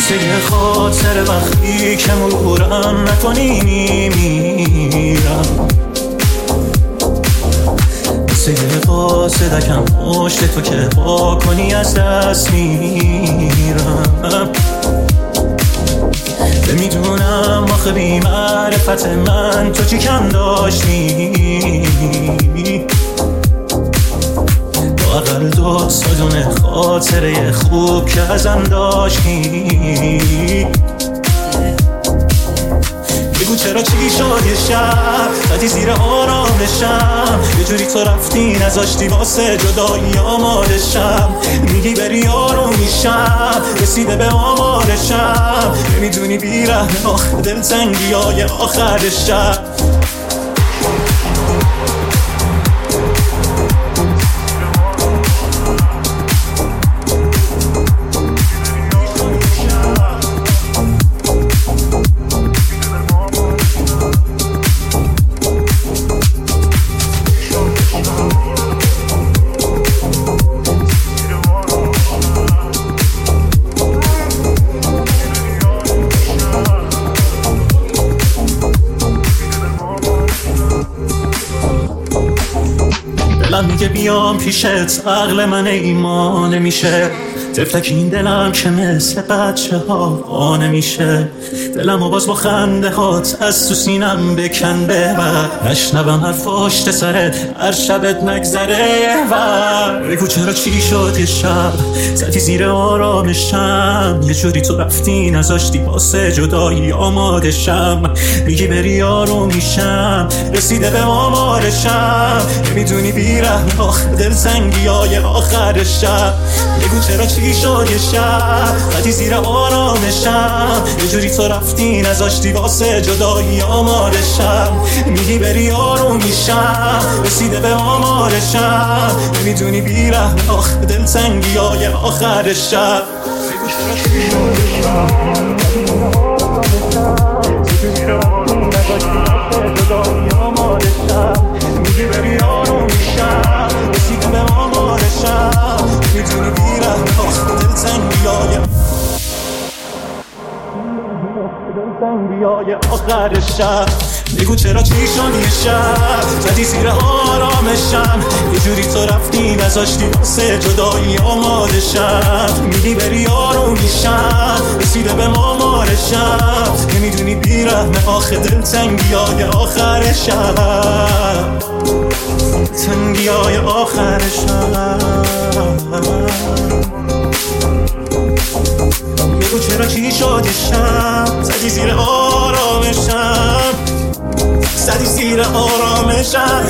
مثل یه خاطر وقتی که مرورم نکنی میمیرم، مثل یه قاصدکم پشت تو که با کنی از دست میرم. نمیدونم آخه بی معرفت من تو چی کم داشتی، اقل دو سازون خاطره خوب که ازم داشتی. بگو چرا چی شد یه شب زدی زیر آرامشم، یه جوری تو رفتی نذاشتی واسه جدایی آمادشم. میگی بری آروم میشم رسیده به آمارشم، نمیدونی بیرحمه آخه دلتنگی های آخر شب. دلم میگه بیام پیشت، عقل من ایمان نمیشه. طفلک این دلم که مثل بچه ها نمیشه. دلم و باز با خنده هات از تو سینم بکن ببر، نشنوم حرف پشت سرت هر شبت نگذره ور. بگو چرا چی شد یه شب زدی زیر آرامشم، یه جوری تو رفتی نذاشتی واسه جدایی آمادشم. میگی بری آروم میشم رسیده به آمارشم، نمیدونی بیرحم آخه دلتنگی های آخر شب. بگو چرا چی شد یه شب زدی زیر آرامشم، یه جوری تو رفتی نذاشتی واسه جدایی آمادشم. میگی بری آروم میشم رسیده به آمارشم، نمیدونی بیرحم آخه دلتنگی های آخر شب. بگو چرا چی شد یه شب زدی زیر آرامشم، یه جوری تو رفتی نذاشتی واسه جدایی آمادشم. میگی بری آروم میشم رسیده به آمارشم، میدونی بیرحم آخه دلتنگی های آخر شب. بگو چرا چی شد یه شب زدی زیر آرامشم، یه جوری تو رفتی نذاشتی واسه جدایی آمادشم. میگی بری آروم میشم رسیده به آمارشم، نمیدونی بیرحمه آخه دلتنگی های آخر شب. تنگی های آخر شب. بگو چرا چی شد یه شب زدی زیر آرامشم، زدی زیر آرامشم.